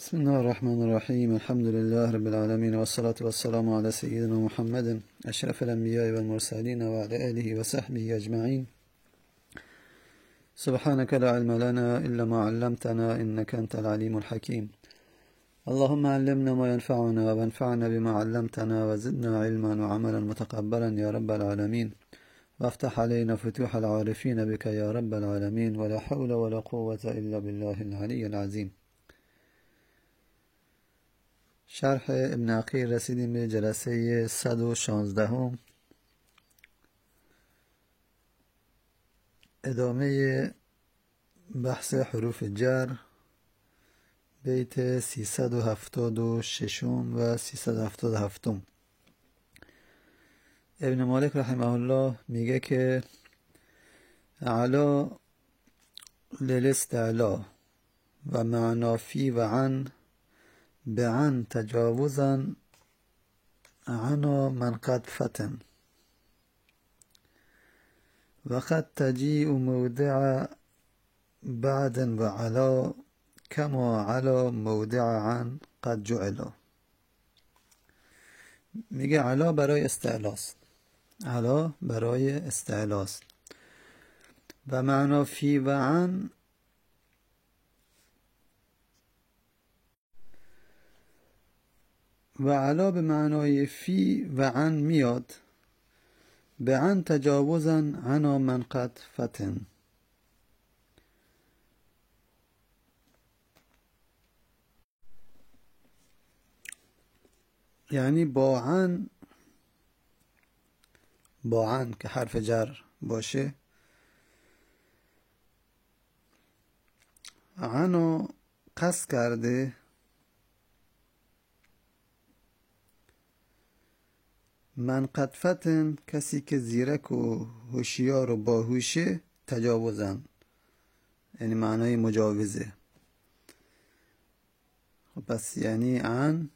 بسم الله الرحمن الرحيم. الحمد لله رب العالمين، والصلاة والسلام على سيدنا محمد أشرف الأنبياء والمرسلين وعلى آله وصحبه أجمعين. سبحانك لا علم لنا إلا ما علمتنا إنك أنت العليم الحكيم. اللهم علمنا ما ينفعنا وانفعنا بما علمتنا وزدنا علما وعملا متقبلا يا رب العالمين، وافتح علينا فتوح العارفين بك يا رب العالمين، ولا حول ولا قوة إلا بالله العلي العظيم. شرح ابن عقیل رسیدیم به جلسه 116. ادامه بحث حروف جر، بیت 376 و 377. ابن مالک رحمه الله میگه که علا للاستعلا و معنا فی و عن بعن تجاوزا عنا من قد فتن، وقد تجيء موضع بعد وعلا كما علا موضع عن قد جعلا. میگه علا برای استعلاست، علا برای استعلاست و معنا فی و عن و علا به معنای فی و عن میاد، به عن تجاوزا عنا من قد فتن. یعنی با عن که حرف جر باشه، عنا قصد کرده من قد فتن، کسی که زیرک و هوشیار و باهوشه، تجاوزن یعنی معنای مجاوزه. خب پس یعنی عن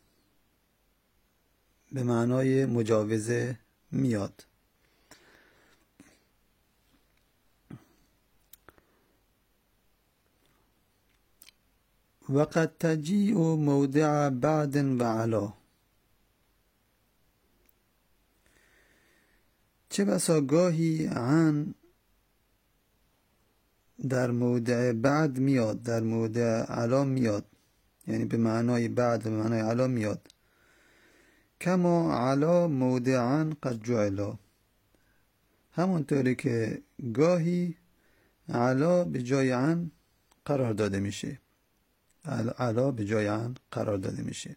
به معنای مجاوزه میاد. وقد تجیء موضع بعد و علا، چه بسا گاهی عن در موضع بعد میاد، در موضع علا میاد، یعنی به معنای بعد و به معنای علا میاد. کما علا موضعا قد جعلا، همونطوری که گاهی علا به جای عن قرار داده میشه، علا به جای عن قرار داده میشه.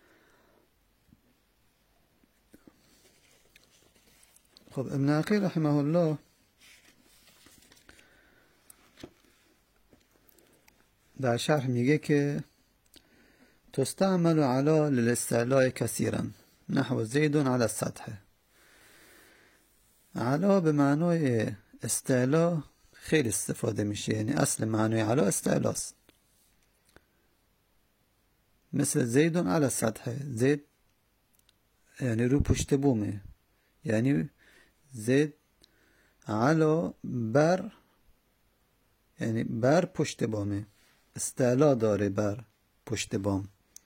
خب ابن عقیل رحمه الله در شرح میگه که تستعمل علا للاستعلاء كثيرا نحو زید على السطح. علا به معنای استعلا خیلی استفاده میشه، یعنی اصل معنای علا استعلاست. مثل زید على السطح، زید یعنی رو پشت بومه، یعنی زید علا بر، یعنی بر پشت بامه، استعلا داره بر پشت بام.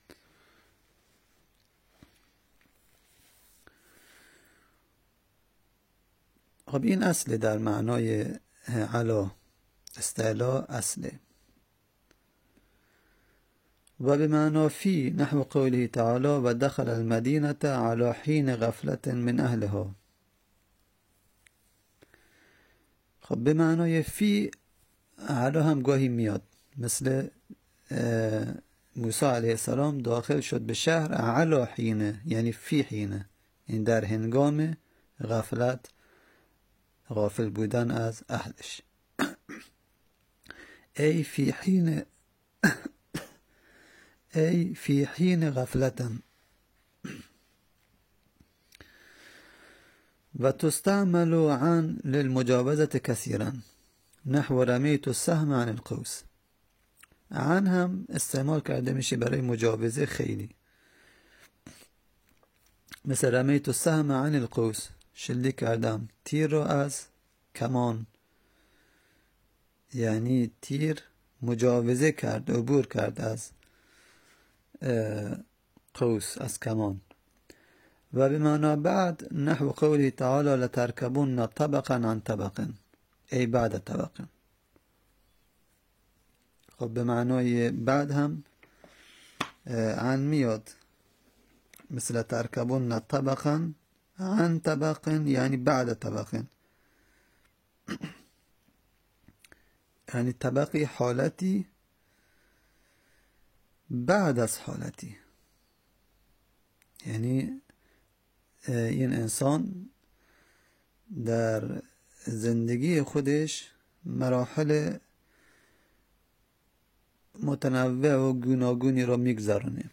خب این اصله در معنای علا، استعلا اصله. و به معنا فی نحو قوله تعالی و دخل المدینة على حین غفلة من اهلها. خب به معنای فی علا هم گاهی میاد، مثل موسی علیه السلام داخل شد به شهر علا حینه، یعنی فی حینه، این در هنگام غفلت، غافل بودن از اهلش. ای فی حین غفلتا. و تستعمل عن للمجاوزة كثيرا نحو رمیت السهم عن القوس. عن هم استعمال کرده میشه برای مجاوزه خیلی، مثل رمیت السهم عن القوس، شلیک کردم تیر رو از کمان، یعنی تیر مجاوزه کرد، عبور کرد از قوس از کمان. و بمعنى بعد نحو قوله تعالى لتركبن طبقا عن طبق ای بعد طبق. خب به معنای بعد هم عن میاد، مثل ترکبن طبقا عن طبق یعنی بعد طبق، یعنی طبقی حالتی بعد از حالتی. یعنی این انسان در زندگی خودش مراحل متنوع و گوناگونی را میگذرونه.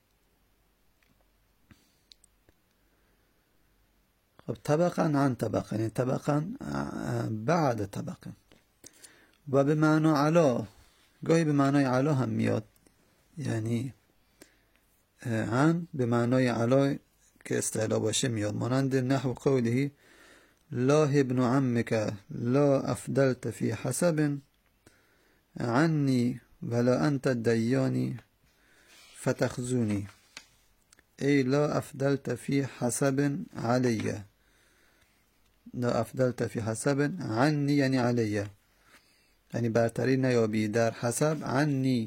خب طبقا عن طبق یعنی طبقا بعد طبق. و به معنی علا، گاهی به معنای علا هم میاد، یعنی عن به معنای علا که استعلا باشه میاد، مانند نحو قوله لا ابن عمك لا افدلت في حسب عني ولا انت الدياني فتخزوني ای لا افدلت في حسب علي، لا افدلت في حسب عني یعنی علی، یعنی برتری نیابی در حسب، عنی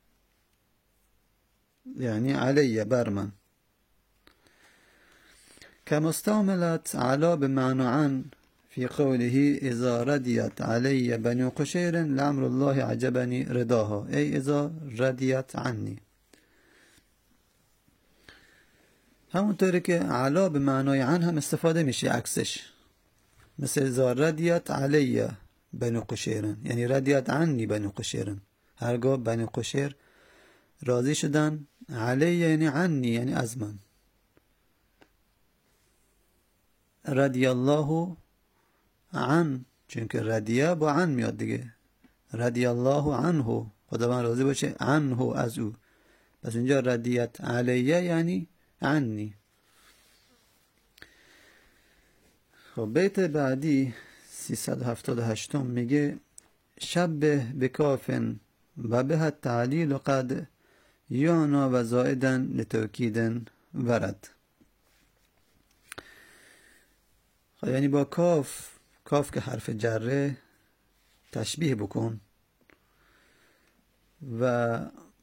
یعنی علی بر من. كما استعملت علا بمعنى عن في قوله إذا رديت علي بني قشير لأمر الله عجبني رضاها أي إذا رديت عني. همونطوری که علا به معنای عن هم استفاده میشه عکسش، مثل إذا رديت علي بني قشير یعنی ردیت عنی بني قشير، هرگاه بني قشير راضی شدن، علی یعنی عنی یعنی از من، رضی الله عن چون که ردیه با عن میاد دیگه، رضی الله عنه خداوند راضی باشه، عنه از او، پس اینجا ردیت علیه یعنی عنی. خب بیت بعدی 378 میگه شبه بکافن و به التعلیل قد یانا و زائدن لتوکیدن ورد. خب یعنی با کاف که حرف جره تشبیه بکن. و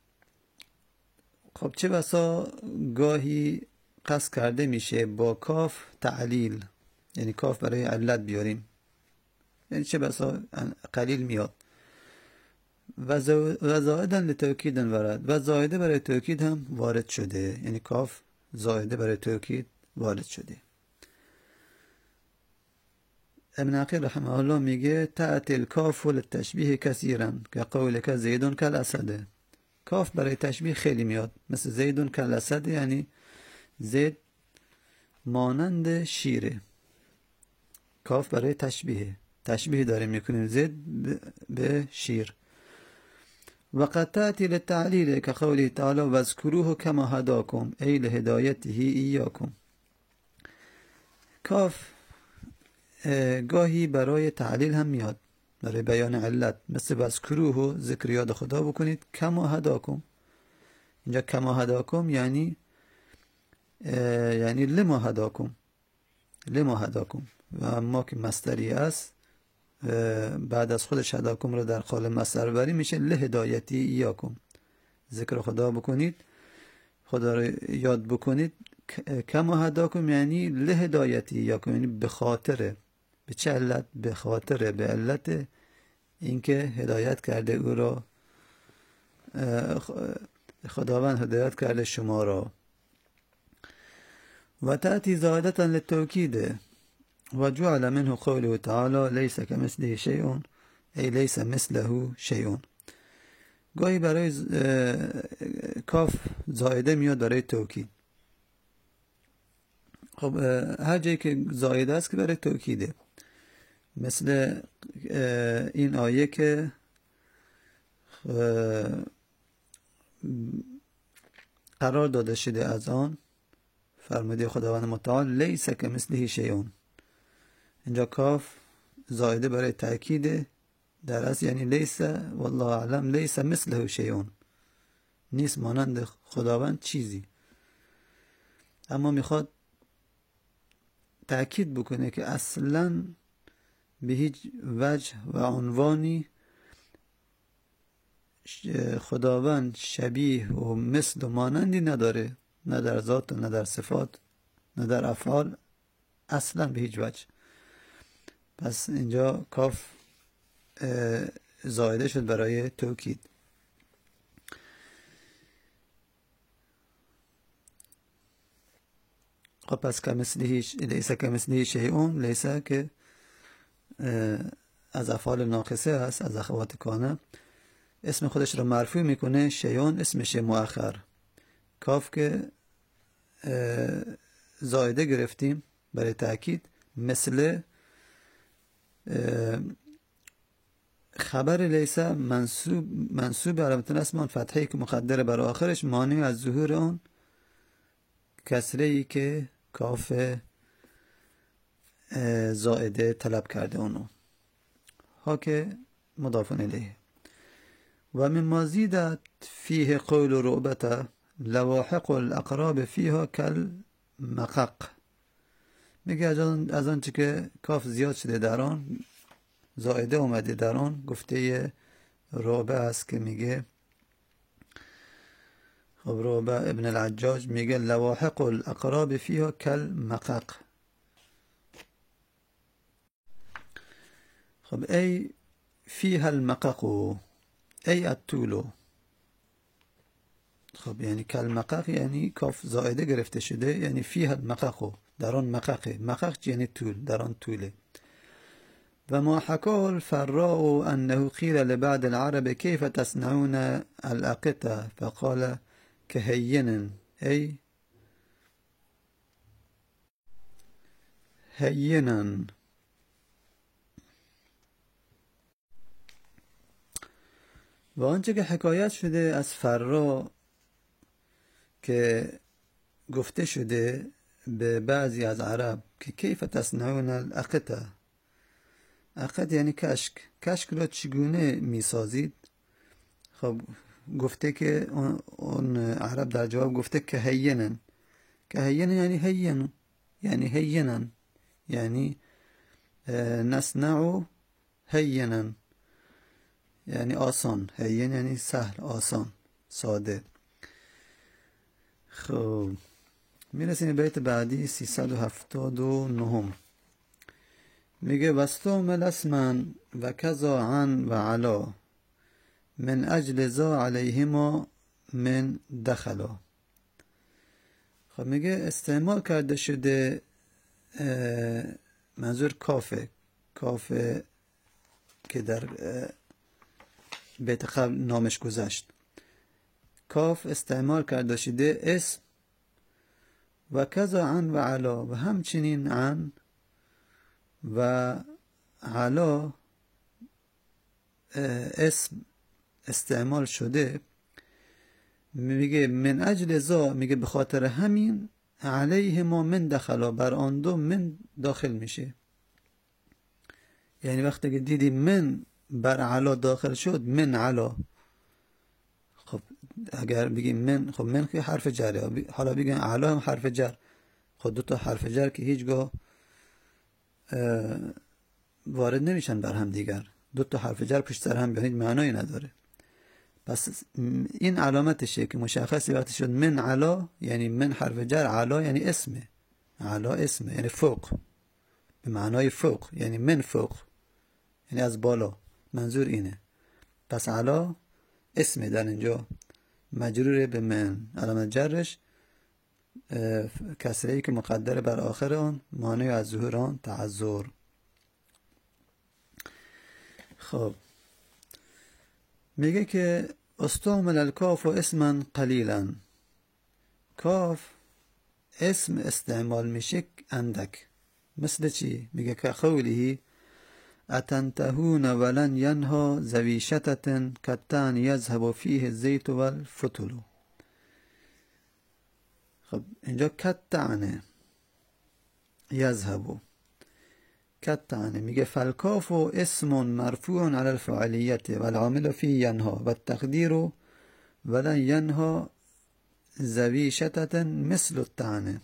خب چه بسا گاهی قصد کرده میشه با کاف تعلیل، یعنی کاف برای علت بیاریم، یعنی چه بسا قلیل میاد. و زائدن لتوکیدن ورد، و زائده برای توکید هم وارد شده، یعنی کاف زائده برای توکید وارد شده. ابن عقیل رحمه الله میگه تأتی الکاف للتشبیه کثیرا که قولک زیدون کالاسد. کاف برای تشبیه خیلی میاد، مثل زیدون کالاسد یعنی زید مانند شیره. کاف برای تشبیه داره میکنیم زید به شیر. و قد تأتی للتعلیل که قوله تعالی واذکروه کما هداکم ای لهدایته ایاکم. کاف گاهی برای تعلیل هم میاد، برای بیان علت، مثل واذکروه ذکر یاد خدا بکنید، کما هداکم اینجا کما هداکم یعنی لما هداکم و ما که مصدری است بعد از خودش هداکم رو در قالب مصدر بری میشه لهدایتی ایاکم، ذکر خدا بکنید، خدا رو یاد بکنید. کما هداکم یعنی لهدایتی ایاکم، یعنی به خاطر، به چه علت؟ به خاطر، به علت اینکه هدایت کرده او را، خداوند هدایت کرده شما را. و تأتی زائدة للتوکید و جعل منه قوله تعالی لیس کمثله شیء ای لیس مثله شیء. گاهی برای کاف زائده میاد برای توکید. خب هر جایی که زائده است که برای توکیده، مثل این آیه که قرار داده شده از آن فرموده خداوند متعال لیس کمثله شیء. اینجا کاف زائده برای تأکید در اصل، یعنی لیس والله اعلم لیس مثله شیء، نیست مانند خداوند چیزی. اما میخواد تأکید بکنه که اصلاً به هیچ وجه و عنوانی خداوند شبیه و مثل و مانندی نداره، نه در ذات و نه در صفات نه در افعال، اصلا به هیچ وجه. پس اینجا کاف زائده شد برای توکید. خب پس لیس کمثله شیء، لیس که از افعال ناقصه هست، از اخوات کانه، اسم خودش رو مرفوع میکنه، شیء اسمش مؤخر. کاف که زائده گرفتیم برای تأکید، مثل خبر لیس منصوب علامت نصب آن فتحه‌ای که مقدره بر آخرش، مانع از ظهور آن کسره‌ای که کاف زائده طلب کرده اونو. ها که مضاف الیه. و مما زیدت فیه قول رعبته لواحق الاقراب فیها کالمقق. میگه از آنچه که کاف زیاد شده در آن، زائده اومده در آن، گفته رعبه است که میگه، خب رعبه ابن العجاج میگه لواحق الاقراب فیها کالمقق. خب ای فیها المقق، ای الطول. خب یعنی کالمقق یعنی کاف زائده گرفته شده، یعنی فیها المقق، در آن مققه. مقق یعنی طول، در آن طوله. و ما حكاه الفراء أنه قيل لبعض العرب كيف تصنعون الأقطة فقال كهين، أي هينا. و آنچه که حکایت شده از فرا که گفته شده به بعضی از عرب که کیف تصنعون الاقطة، عقد یعنی کشک، کشک را چگونه میسازید؟ خب گفته که اون عرب در جواب گفته که هینن. که هینن یعنی هینن، یعنی هینن یعنی نصنع هینن، یعنی آسان. هین یعنی سهل، آسان، ساده. خب میرسیم بیت بعدی 379. میگه واستعمل اسما و کذا عن و علا من اجل ذا علیهما من دخلا. خب میگه استعمال کرده شده، منظور کافه که در بیت قبل نامش گذشت. کاف استعمال کرده شده اسم و کذا عن و علا، و همچنین عن و علا اسم استعمال شده. میگه من اجل ذا، میگه به خاطر همین، علیه ما من دخلا، بر آن دو من داخل میشه. یعنی وقتی که دیدی من بر علا داخل شد، من علا. خب اگر بگیم من، خب من که حرف جره، حالا بگیم علا هم حرف جر. خب دو تا حرف جر که هیچگاه وارد نمیشن بر هم دیگر، دو تا حرف جر پشت سر هم هیچ معنایی نداره. پس این علامتشه که مشخصی وقتی شد من علا، یعنی من حرف جر، علا یعنی اسمه، علا اسمه یعنی فوق، به معنای فوق، یعنی من فوق یعنی از بالا، منظور اینه. پس علا اسمه در اینجا، مجروره به من، علامت جرش کسره‌ای که مقدره بر آخر آن، مانع از ظهور آن تعذر. خب میگه که استعمل الکاف اسما قلیلا، کاف اسم استعمال میشه اندک. مثل چی؟ میگه که قوله اتنتهون ولن ینها ذوی شتت کتان یذهب فیه الزیت والفتل. خب اینجا کتانه یذهب، کتانه. میگه فالکاف اسم مرفوع علی الفاعلیت والعامل فيه ینها والتقدیر ولن ینها ذوی شتت مثل الطعنه.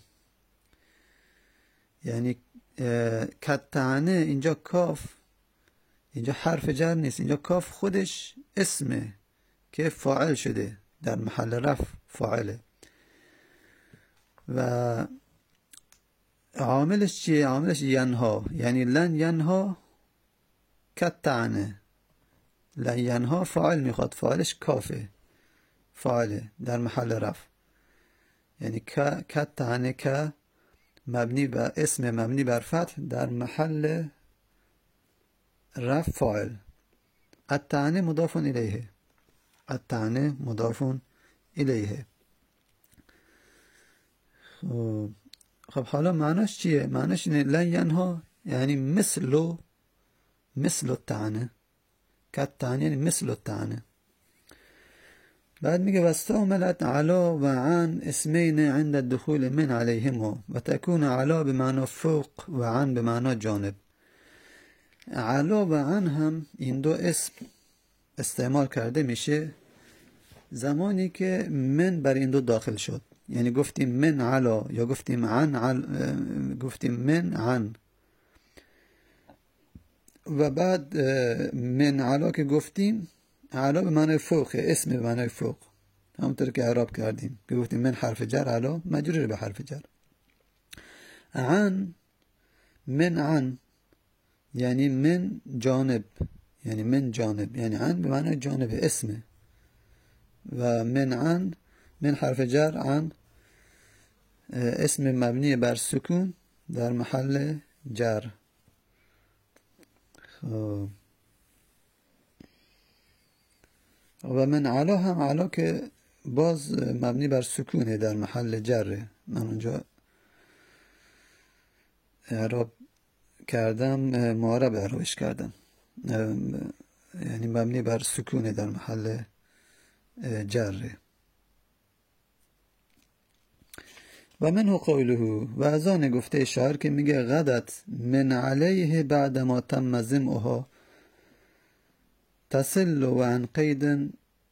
یعنی کالطعنه اینجا کاف، اینجا حرف جر نیست، اینجا کاف خودش اسمه که فاعل شده، در محل رفع فاعله. و عاملش چیه؟ عاملش ینها، یعنی لن ینها کالطعنه. لن ینها فاعل میخواد، فاعلش کافه، فاعله در محل رفع. یعنی کالطعنه که مبنی بر اسم مبنی بر فتح در محل رفع فاعل. الطعنه مضاف الیه، الطعنه مضاف الیه. خب حالا معناش چیه؟ معناش اینه لن ینها یعنی مثل الطعنه، کالطعنه یعنی مثل الطعنه. بعد میگه واستعملت علا و عن اسمین عند الدخول من علیهما و تكون علا بمعنی فوق و عن بمعنی جانب. علا و عن هم این دو اسم استعمال کرده میشه زمانی که من بر این دو داخل شد. یعنی گفتیم من علا یا گفتیم گفتیم من عن، و بعد من علا که گفتیم، علا به معنی فوق، اسم به معنی فوق، همونطور که اعراب کردیم که گفتیم من حرف جر، علا مجرور به حرف جر. عن، من عن یعنی من جانب، یعنی من جانب، یعنی عن به معنی جانب اسمه. و من عن، من حرف جر، عن اسم مبنی بر سکون در محل جر. خب و من علا هم، علا که باز مبنی بر سکونه در محل جره. من اونجا اعراب کردم، معرب اعرابش کردم، یعنی مبنی بر سکونه در محل جره. و منه قوله، و از آن گفته شاعر که میگه غدت من علیه بعد ما تم زمعها تسل و عن قید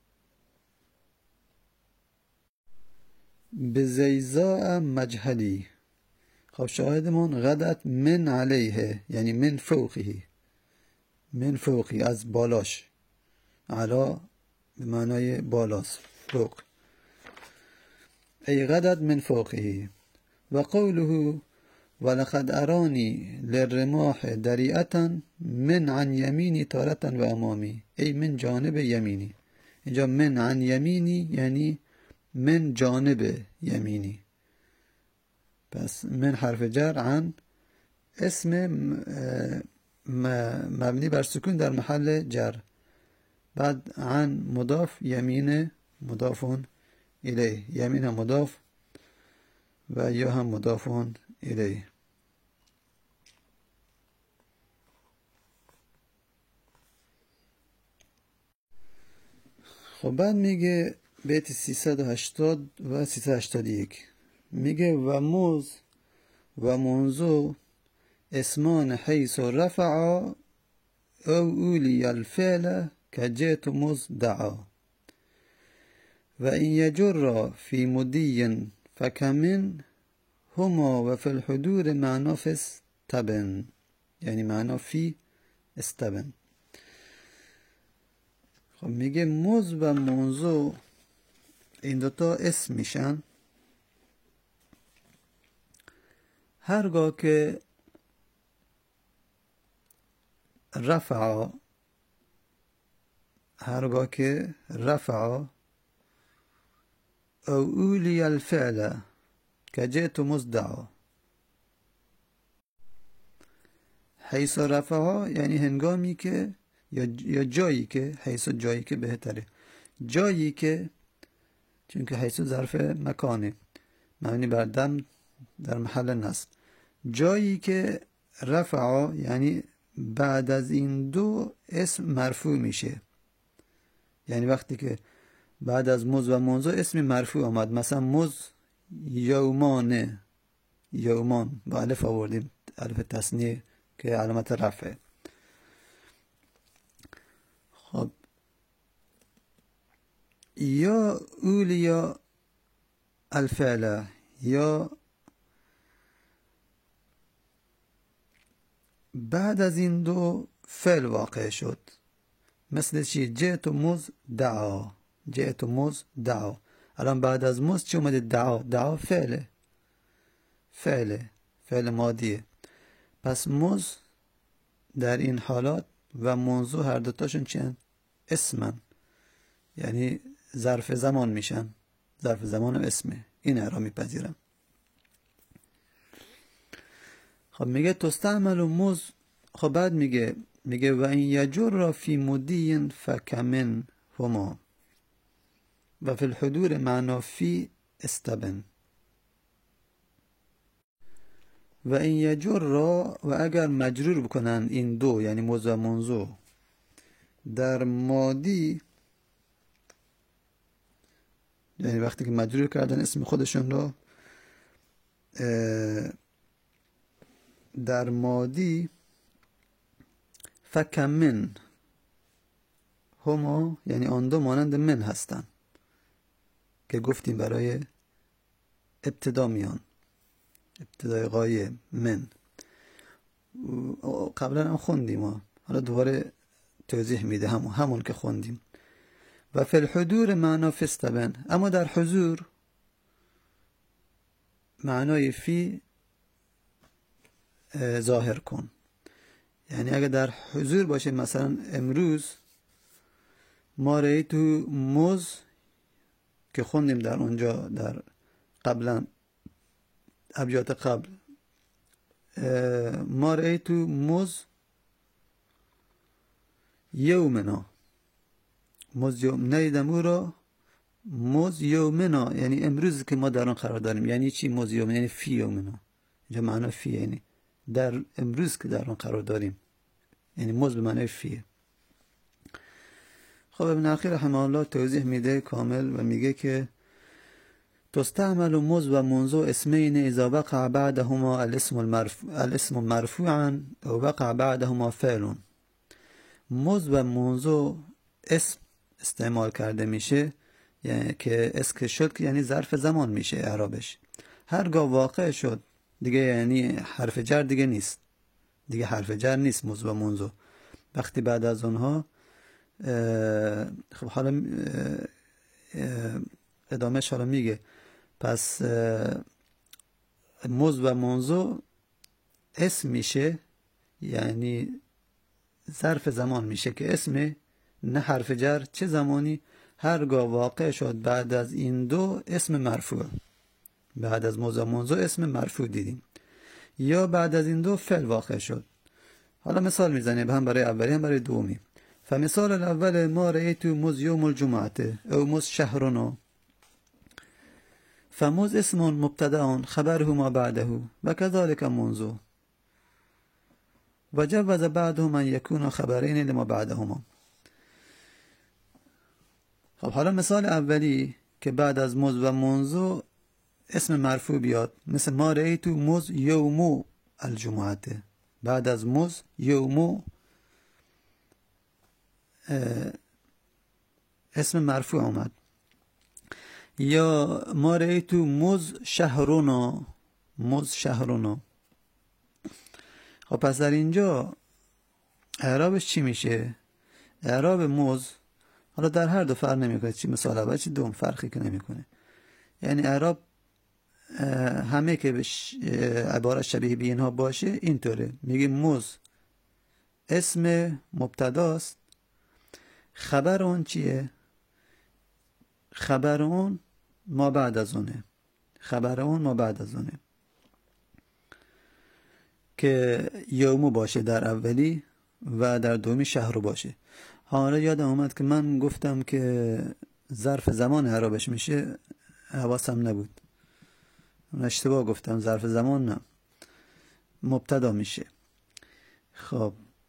بزیزاء مجهلی. خب شاهدمون غدت من علیه یعنی من فوقه، من فوقی از بالاش، علا به معنای بالاست، فوق. ای غدت من فوقه. و قوله ولقد ارانی للرماح دریعتا من عن یمینی تارتا و امامی، ای من جانب یمینی. اینجا من عن یمینی یعنی من جانب یمینی. پس من حرف جر، عن اسم مبنی بر سکون در محل جر، بعد عن مضاف، یمین مضاف الیه، یمین مضاف و یا هم مضاف الیه. خب بعد میگه بیت 380 و 381 میگه و موز و منزو اسمان حیث رفع او اولی الفعل که جیت موز دعا و این یجر فی مدی فکمن هما و فی الحضور معنا فی استبن، یعنی معنا فی استبن. خب میگه موز و منزو این دوتا اسم میشن هرگاه که رفع، هرگاه که رفع او اولی الفعل که جئت مزدعا. حیث رفع یعنی هنگامی که یا جایی که، حیث جایی که بهتره، جایی که، چون که حیث ظرف مکانه معنی بر دم در محل نصب، جایی که رفع یعنی بعد از این دو اسم مرفوع میشه. یعنی وقتی که بعد از مز و منزو اسم مرفوع آمد، مثلا مز یومان، یومان با الف آوردیم، الف تثنیه که علامت رفعه. خب یا اولیا الفعل، یا بعد از این دو فعل واقع شد. مثل چی؟ جئت مز دعا، جئت مز دعا. الان بعد از مز چی اومده؟ دعا. دعا فعل ماضیه. پس مز در این حالات و منذ هر دوتاشون چیان؟ اسمن، یعنی ظرف زمان میشن. ظرف زمان و اسمه، این را میپذیرم. خب میگه تستعمل مز. خب بعد میگه و این یجر فی مدی فکمن هما و فی الحضور معنا فی استبن. و این یجر را، و اگر مجرور بکنن این دو، یعنی مز و منذ، در ماضی، یعنی وقتی که مجرور کردن اسم خودشون رو در ماضی، فکم من هما، یعنی آن دو مانند من هستن که گفتیم برای ابتدا میان، ابتدای غایه من. قبلا هم خوندیم، حالا دوباره توضیح میده همون که خوندیم. و فی الحضور معنا فی استبن، اما در حضور معنای فی ظاهر کن. یعنی اگر در حضور باشه، مثلا امروز ما رأیتو مز که خوندیم در اونجا، در قبلا ابیات قبل، ما رأیتو مز یومنا، مز یوم، ندیدم او را مز یومنا، یعنی امروز که ما در آن قرار داریم. یعنی چی مز یوم؟ یعنی فی یومنا، اینجا معنا فی، یعنی در امروز که در آن قرار داریم، یعنی مز به معنی فیه. خب ابن عقیل رحمه الله توضیح میده کامل و میگه که تستعمل مز و منذ اسمین اذا وقع بعدهما الاسم مرفوعا او وقع بعدهما فعل. مز و منذ اسم استعمال کرده میشه، یعنی که اسم شد، یعنی ظرف زمان میشه اعرابش. هرگاه واقع شد دیگه، یعنی حرف جر دیگه نیست، دیگه حرف جر نیست مز و منذ. وقتی بعد از اونها خب حالا ادامهش حالا میگه. پس مز و منذ اسم میشه، یعنی ظرف زمان میشه که اسم، نه حرف جر. چه زمانی؟ هرگاه واقع شد بعد از این دو اسم مرفوع. بعد از مز و منذ اسم مرفوع دیدیم، یا بعد از این دو فعل واقع شد. حالا مثال میزنیم، هم برای اولی هم برای دومی. فمثال الاول ما رأيت مز يوم الجمعة او مز شهرنا. فمز اسم مبتدأ خبره ما بعده وكذلك منذ، وجوز بعدهم ان يكون خبرين لما بعدهما. خب حالا مثال اولی که بعد از مز و منذ اسم مرفوع بیاد، مثل ما رأيت مز يوم الجمعة. بعد از مز یوم اسم مرفوع آمد. یا ما رأیتو مز شهرنا، مز شهرنا. خب پس در اینجا اعرابش چی میشه؟ اعراب مز، حالا در هر دو فرق نمیکنه، چی مثال اول چی دوم، فرقی که نمیکنه. یعنی اعراب همه که به عبارت شبیه به اینها باشه اینطوره. میگه مز اسم مبتداست، خبر اون چیه؟ خبر اون ما بعد از اونه، خبر اون ما بعد از اونه که یومو باشه در اولی و در دومی شهرو باشه. حالا یادم اومد که من گفتم که ظرف زمان اعرابش میشه، حواسم نبود، اشتباه گفتم، ظرف زمان نه، مبتدا میشه. خب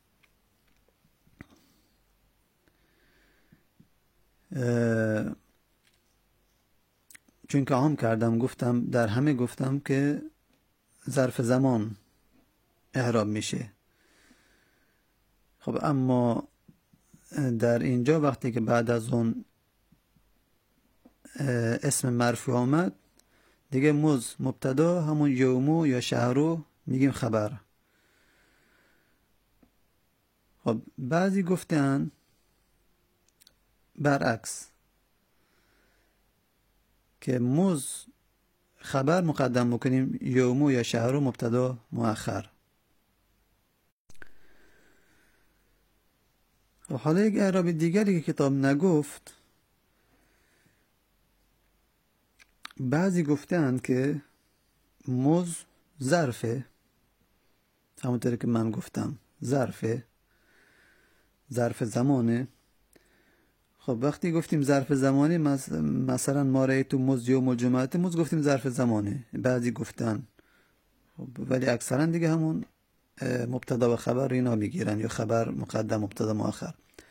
چون که عام کردم، گفتم در همه گفتم که ظرف زمان اعراب میشه. خب اما در اینجا وقتی که بعد از اون اسم مرفوع آمد دیگه مز مبتدا، همون یومو یا شهرو میگیم خبر. خب بعضی گفتن برعکس که مز خبر مقدم بکنیم، یومو یا شهرو مبتدا مؤخر. و حالا یک اعراب دیگری که کتاب نگفت، بعضی گفتن که مز ظرفه، همونطور که من گفتم ظرف زمانه. خب وقتی گفتیم ظرف زمانی، مثلا ما رأیتو مز یوم الجمعه، مز گفتیم ظرف زمانه. بعضی گفتن خب، ولی اکثرا دیگه همون مبتدا و خبر اینا میگیرن، یا خبر مقدم مبتدا مؤخر.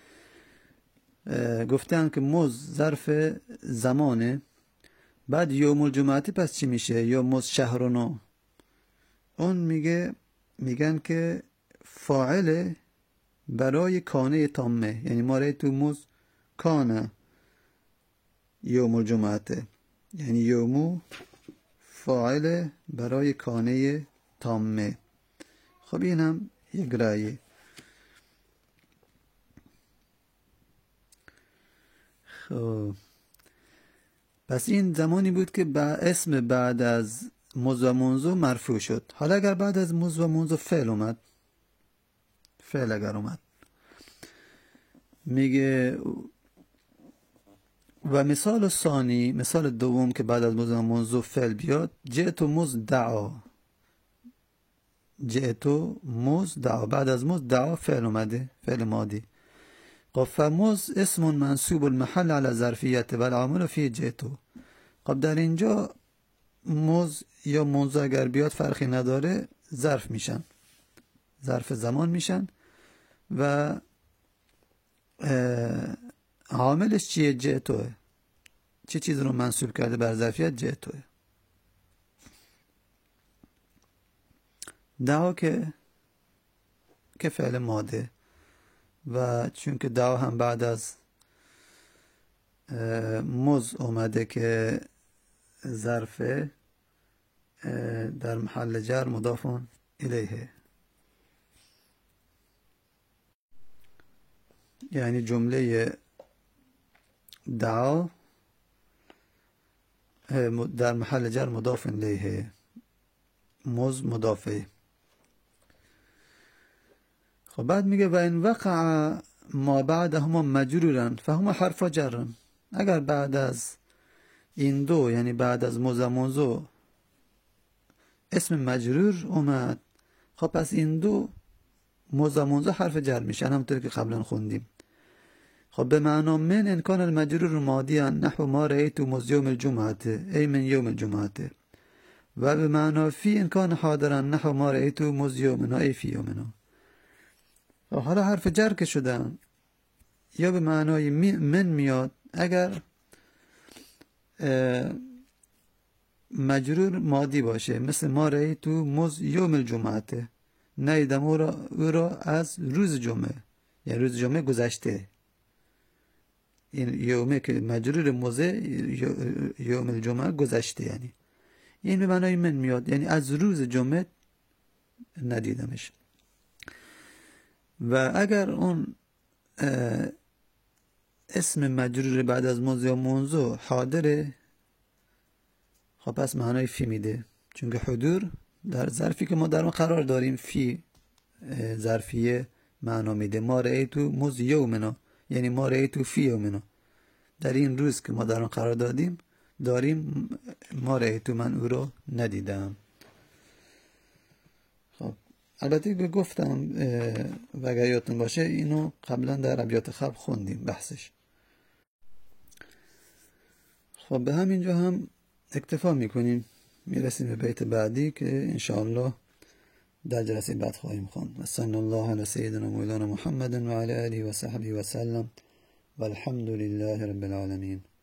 گفتن که مز ظرف زمانه، بعد یوم الجمعه پس چی میشه؟ یا مز شهرونو. اون میگن که فاعل برای کانه تامه، یعنی ما رأیتو مز کانه یوم الجمعه، یعنی یومو فاعل برای کانه تامه. خب این هم یک رأیه. خب پس این زمانی بود که اسم بعد از مز و منذ مرفوع شد. حالا اگر بعد از مز و منذ فعل اومد، فعل اگر اومد، میگه و مثال ثانی، مثال دوم که بعد از مز و منذ فعل بیاد، جئتو مز دعا. جئتو مز دعا، بعد از مز دعا فعل اومده، فعل ماضی. خب فمز اسم منصوب المحل على ظرفیت و العامل فی جئتو. خب در اینجا مز یا منذ اگر بیاد فرقی نداره، ظرف میشن، ظرف زمان میشن و عاملش چیه؟ جئتوه. چه چیز رو منصوب کرده بر ظرفیت؟ جئتوه. دعا که فعل ماده، و چون که دعا هم بعد از مز اومده که ظرفه، در محل جر مضاف الیه، یعنی جمله دعا در محل جر مضاف الیه، مز مضافه. خب بعد میگه و این وقع ما بعدهما مجرورن فهما حرف جرن. اگر بعد از این دو، یعنی بعد از مز و منذ، اسم مجرور اومد، خب پس این دو مز و منذ حرف جر میشن، همونطور که قبلا خوندیم. خب به معنا من ان کان المجرور ماضیا نحو ما رأیت مز یوم الجمعه ای من یوم الجمعه، و به معنا فی ان کان حاضرا نحو ما رأیت مز یومنا ای فی یومنا. حالا حرف جر که شدن، یا به معنای من میاد اگر مجرور ماضی باشه، مثل ما رأیتو مز یوم الجمعه، ندیدم او را از روز جمعه، یعنی روز جمعه گذشته. این یومه که مجرور مزه، یوم الجمعه گذشته، یعنی این به معنای من میاد، یعنی از روز جمعه ندیدمش. و اگر اون اسم مجرور بعد از مز یا منذ حاضره، خب پس معنای فی میده، چون که حضور در ظرفی که ما در اون قرار داریم فی ظرفیه معنا میده. ما رأیتو مز یومنا، یعنی ما رأیتو فی یومنا، در این روز که ما در اون قرار داریم ما رأیتو، من او رو ندیدم. خب البته که گفتم و اگر یادتون باشه اینو قبلا در ابیات قبل خوندیم بحثش. خب به همینجا هم اکتفا میکنیم، میرسیم به بیت بعدی که انشاءالله در جلسه بعد خواهیم خوند. و صلی الله علی سیدنا مولانا محمد و علی آله و صحبه و سلم و الحمد لله رب العالمین.